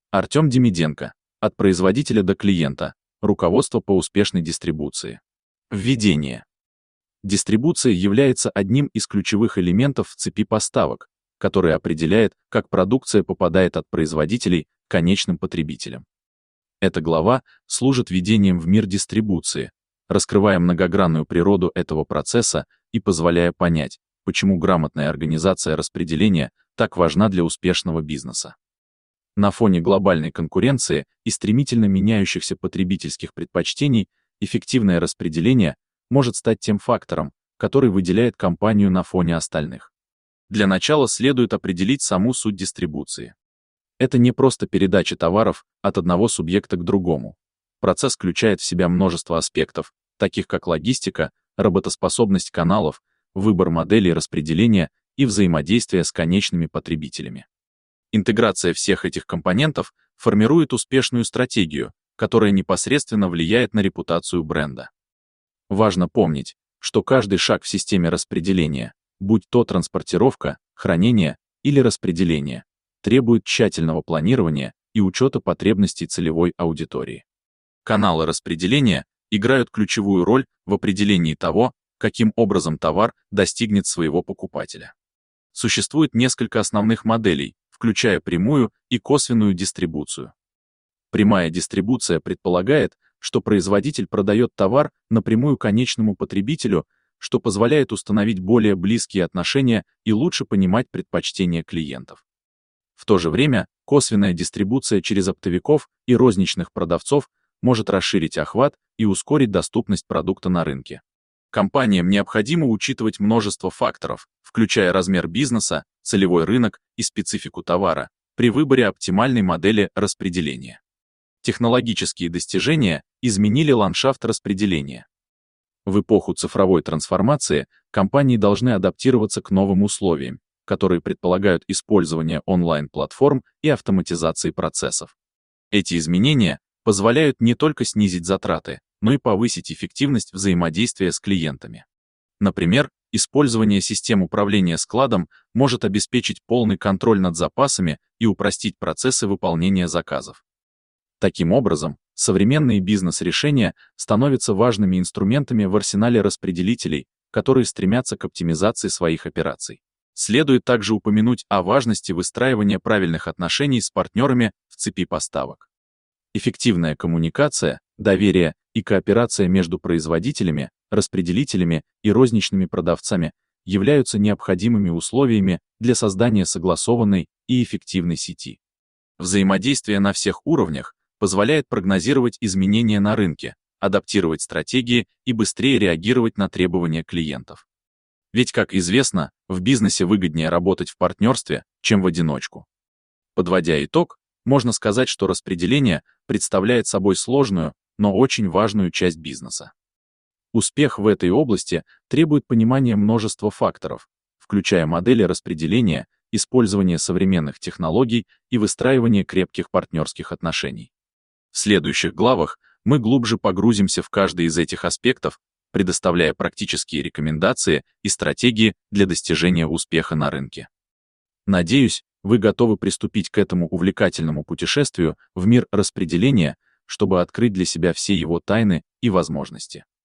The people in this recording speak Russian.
Артем Демиденко. От производителя до клиента. Руководство по успешной дистрибуции. Введение. Дистрибуция является одним из ключевых элементов в цепи поставок, который определяет, как продукция попадает от производителей к конечным потребителям. Эта глава служит введением в мир дистрибуции, раскрывая многогранную природу этого процесса и позволяя понять, почему грамотная организация распределения так важна для успешного бизнеса. На фоне глобальной конкуренции и стремительно меняющихся потребительских предпочтений, эффективное распределение может стать тем фактором, который выделяет компанию на фоне остальных. Для начала следует определить саму суть дистрибуции. Это не просто передача товаров от одного субъекта к другому. Процесс включает в себя множество аспектов, таких как логистика, работоспособность каналов, выбор моделей распределения и взаимодействие с конечными потребителями. Интеграция всех этих компонентов формирует успешную стратегию, которая непосредственно влияет на репутацию бренда. Важно помнить, что каждый шаг в системе распределения, будь то транспортировка, хранение или распределение, требует тщательного планирования и учета потребностей целевой аудитории. Каналы распределения играют ключевую роль в определении того, каким образом товар достигнет своего покупателя. Существует несколько основных моделей, включая прямую и косвенную дистрибуцию. Прямая дистрибуция предполагает, что производитель продает товар напрямую конечному потребителю, что позволяет установить более близкие отношения и лучше понимать предпочтения клиентов. В то же время, косвенная дистрибуция через оптовиков и розничных продавцов может расширить охват и ускорить доступность продукта на рынке. Компаниям необходимо учитывать множество факторов, включая размер бизнеса, целевой рынок и специфику товара, при выборе оптимальной модели распределения. Технологические достижения изменили ландшафт распределения. В эпоху цифровой трансформации компании должны адаптироваться к новым условиям, которые предполагают использование онлайн-платформ и автоматизации процессов. Эти изменения позволяют не только снизить затраты, но и повысить эффективность взаимодействия с клиентами. Например, использование систем управления складом может обеспечить полный контроль над запасами и упростить процессы выполнения заказов. Таким образом, современные бизнес-решения становятся важными инструментами в арсенале распределителей, которые стремятся к оптимизации своих операций. Следует также упомянуть о важности выстраивания правильных отношений с партнерами в цепи поставок. Эффективная коммуникация, доверие и кооперация между производителями, распределителями и розничными продавцами являются необходимыми условиями для создания согласованной и эффективной сети. Взаимодействие на всех уровнях позволяет прогнозировать изменения на рынке, адаптировать стратегии и быстрее реагировать на требования клиентов. Ведь, как известно, в бизнесе выгоднее работать в партнерстве, чем в одиночку. Подводя итог, можно сказать, что распределение представляет собой сложную, но очень важную часть бизнеса. Успех в этой области требует понимания множества факторов, включая модели распределения, использование современных технологий и выстраивание крепких партнерских отношений. В следующих главах мы глубже погрузимся в каждый из этих аспектов, предоставляя практические рекомендации и стратегии для достижения успеха на рынке. Надеюсь, вы готовы приступить к этому увлекательному путешествию в мир распределения, чтобы открыть для себя все его тайны и возможности.